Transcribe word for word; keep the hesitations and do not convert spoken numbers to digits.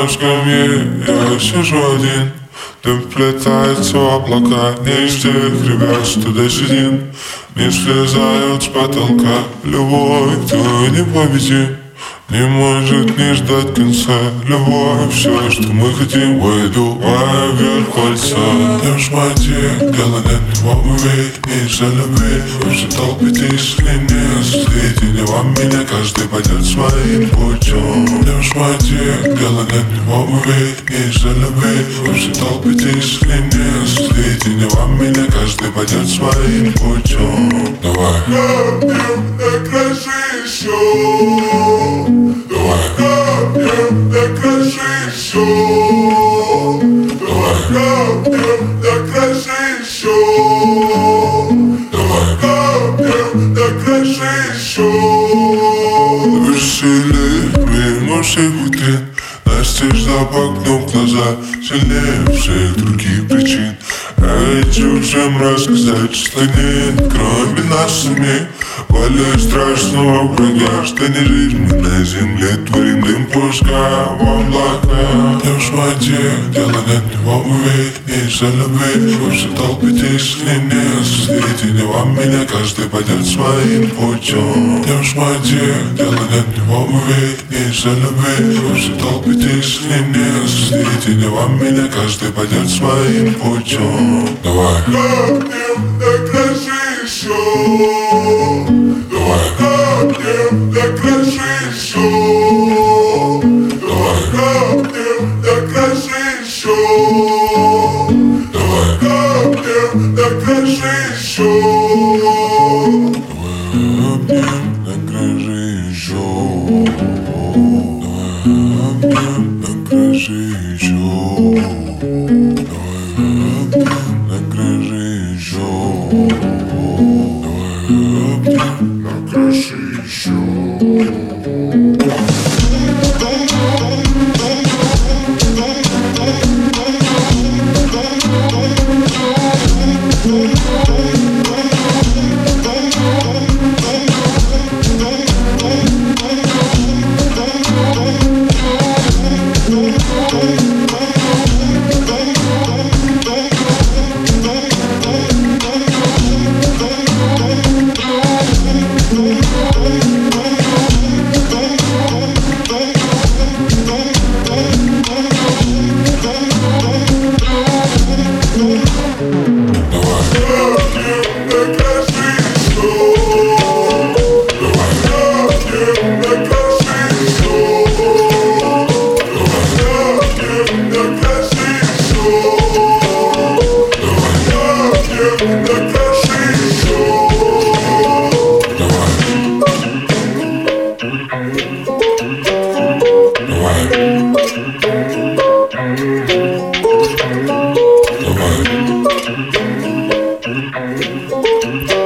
на скамье, я сижу один. Дым вплетается в облака, не из тех ребят, что десятин. Не слезают с потолка, любовь, кто не победим. Не может не ждать конца. Любовь, все, что мы хотим. Выдувая вверх кольца. Лишь мои дело нет него умеет. Не из-за любви вообще толпитесь или не свидетели вам меня. Каждый пойдет своим путем. Лишь мои дело нет него умеет. Не из-за любви вообще толпитесь или не свидетели вам меня. Каждый пойдет своим путем. Давай. Капнем на краше еще. Давай. Капнем на краше еще. Давай. Капнем на краше еще. Давай. Капнем на краше еще. Веселее мимо всех витрин. Настежь запахнув глаза. Сильнее всех других причин. Я хочу всем рассказать, что нет, кроме нас самих, более страшного врага, что не жизнь мы на земле творим дым, пускай в облака. Лишь в воде, дело нет него увидеть, не из-за любви. Вы все толпитесь, не мне, свидетели вам меня, каждый пойдет своим путем. Лишь в воде, дело нет него увидеть, не из-за любви. Вы все толпитесь, не мне, свидетели вам меня, каждый пойдет своим путем. Давай. Капнем на краше еще. Давай. Капнем на краше еще. Давай. Капнем на краше еще. Давай. Капнем на краше еще. Капнем на краше еще. Давай. Капнем на краше еще. Давай. На краше еще. Давай. На краше еще. Давай.